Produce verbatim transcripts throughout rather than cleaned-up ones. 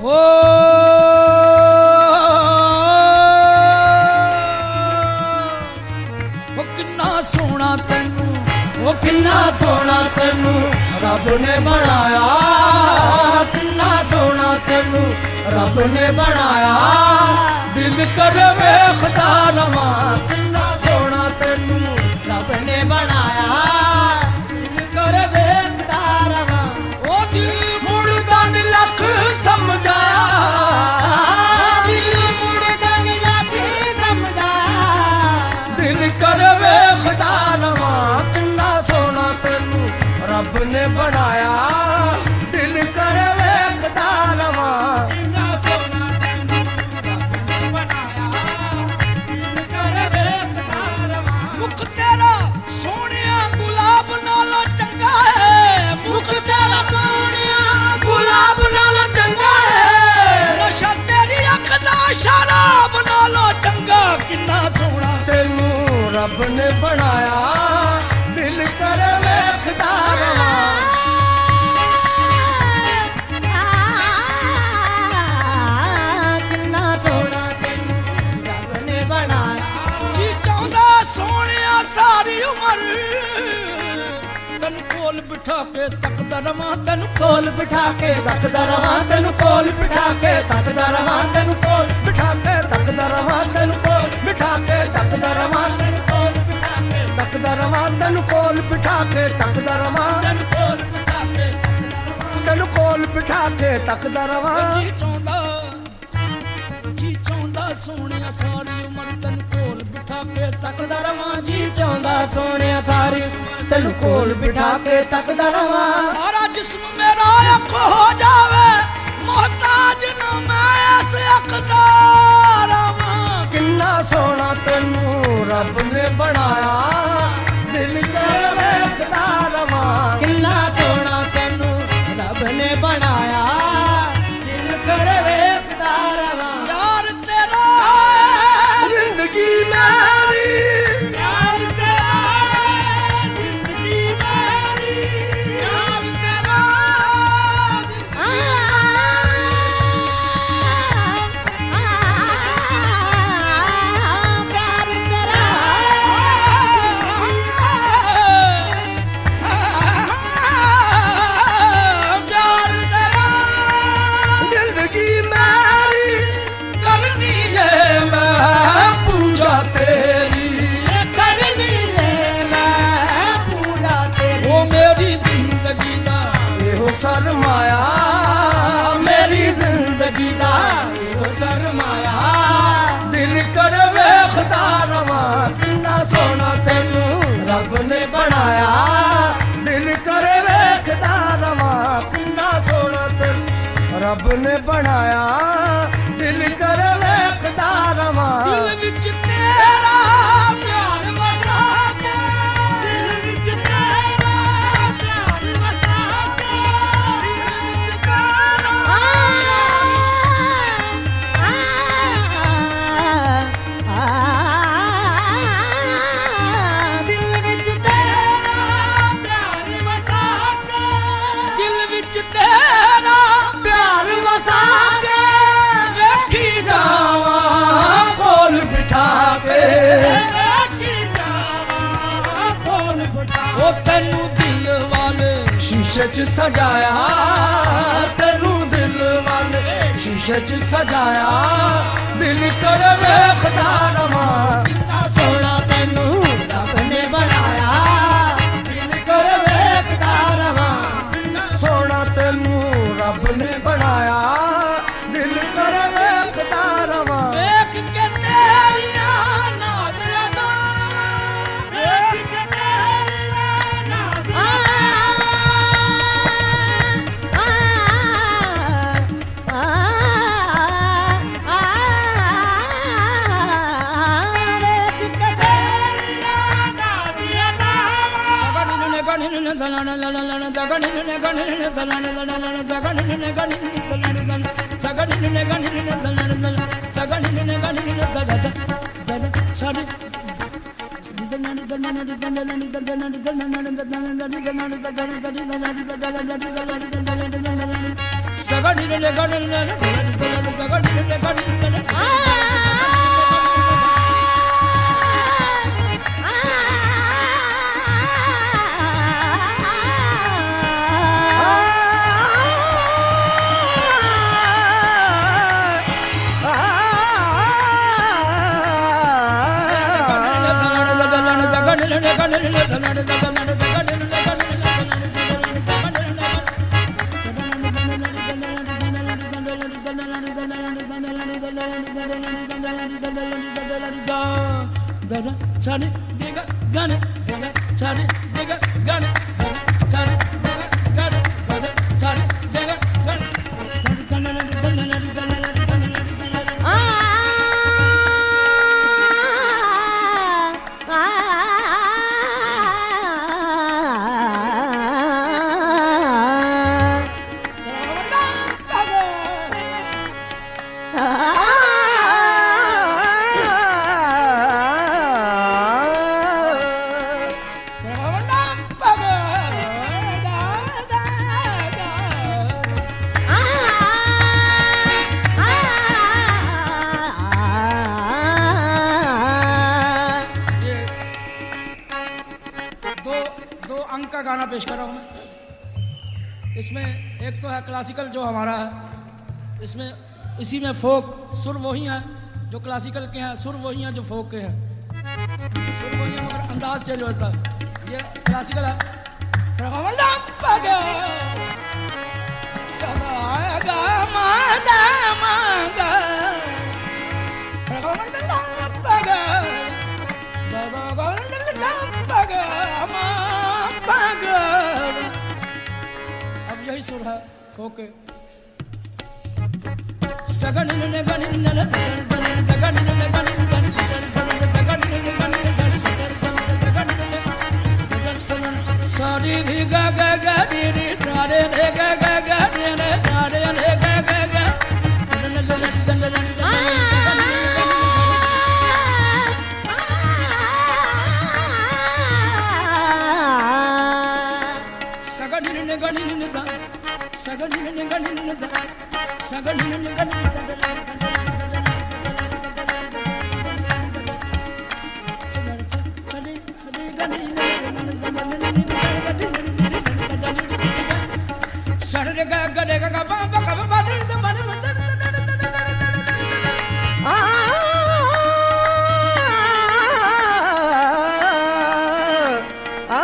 ओ किन्ना सोना तेनू ओ किन्ना सोना तेनू रब ने बनाया किन्ना सोना तेनू रब ने बनाया दिल कर वेखदा रवा किन्ना सोना तेनू रब ने बनाया दिल कर वेखदा रवा ओ दिल मुड़दा नी लख समझाया दिल मुड़दा नी लख समझाया दिल कर वेखदा रवा किन्ना सोना तेनू रब ने बनाया दिल कर वेखदा रवा किन्ना सोना तेनू रब ने बनाया दिल कर वेखदा रवा मुख तेरा सोहणिया गुलाब नालों चंगा है मुख तेरा सोहणिया गुलाब नालों चंगा है नशा तेरी अख दा शराब नालों चंगा किन्ना सोहना तेनू रब ने बनाया दिल कर वेखदा रवा किन्ना सोहना तेनू रब ने बनाया जी चाहुंदा सोहणिया सारी उमर तेन कोल बिठा के तकदा रवां तेन कोल बिठा के तकदा रवां तेन कोल बिठा के तकदा रवां तेन कोल बिठा के तकदा रवां तेन कोल बिठा के तकदा रवां तेन कोल बिठा के तकदा रवां तेन कोल बिठा के तकदा रवां तेन कोल बिठा के तेन कोल बिठा के तकदा रवां जी चाहुंदा जी चाहुंदा सोहणिया सारी उमर तेन कोल बिठा के तकदा रवां जी चाहुंदा सोहणिया सारी तेन कोल बिठा के तकदा रवां सारा जिस्म मेरा अख हो जावे मोहताज न मैं इस अकदार रवां किन्ना सोहना तेनू रब ने बनाया दिल कर वेखदा रवां किन्ना सोहना तेनू रब ने बनाया दिल कर वेखदा रवां यार तेरा जिंदगी मेरी यार तेरा जिंदगी मेरी यार तेरा प्यार तेरा प्यार तेरा जिंदगी मेरी करनी है मैं पूजा तेरी करनी है मैं पूजा तेरी ओ मेरी जिंदगी दा एहो सरमाया मेरी जिंदगी दा एहो सरमाया दिल कर वेखदा रवां किन्ना सोहना तेनू रब ने बनाया दिल कर वेखदा रवां किन्ना सोहना तेनू रब ने बनाया दिल कर वेखदा रवां दिल विच तेरा प्यार वसा के दिल विच तेरा प्यार वसा के दिल विच तेरा दिल विच तेरा प्यार वसा के दिल विच तेरा प्यार वसा के वेखी जावां कोल बिठा के वेखी जावां कोल बिठा ओ तेनू दिल वाले शीशे च सजाया तेनू दिल वाले शीशे च सजाया दिल कर वेखदा रवां किन्ना सोहना तेनू रब ने बनाया दिल कर वेखदा रवां किन्ना सोहना तेनू रब ने बनाया दिल कर वेखदा रवां वेख के तेरियां नाज़ अदा वेख के तेरियां नाज़ सगड़ी ने गण ने गगड़ी ने गण Chani diga gane gane chani diga gane gane chani diga gane gane chani diga gane chani gane gane gane gane ah गाना पेश कर रहा हूं मैं। इसमें एक तो है क्लासिकल जो हमारा है, इसमें इसी में फोक सुर वही हैं जो क्लासिकल के हैं, सुर वही हैं जो फोक के हैं, सुर वही हैं मगर अंदाज चेंज होता है। ये क्लासिकल है। अब यही सुर है फोक के। सगन ने गन ने गन गन ने गन सारी रे गा गा गा रे रे तारे रे गा गा गा रे रे तारे रे गा गा गा सगन ने गन ने दा सगन ने गन ने दा सगन ने गन सरे गा गा रे गा गा बा बा बा बा दे दे बने आ आ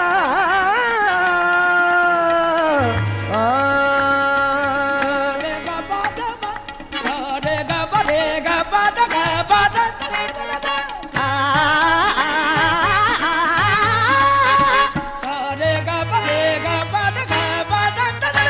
आ सरे गा बा दा बा सरे गा बा रे गा बा दा गा बा दा आ सरे गा बा रे गा बा दा गा बा दा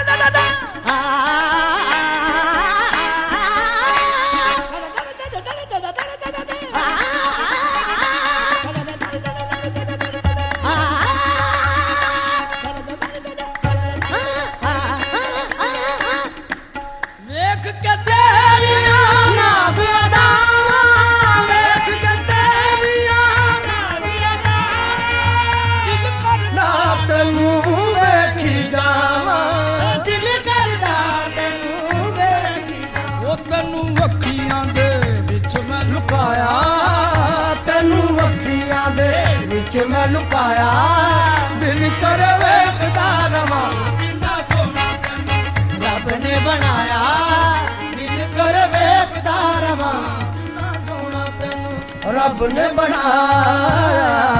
मैं लुकाया दिल कर वेखदा रवां कितना सोना रब ने बनाया दिल कर वेखदा रवां कितना सोना तेनू रब ने बनाया।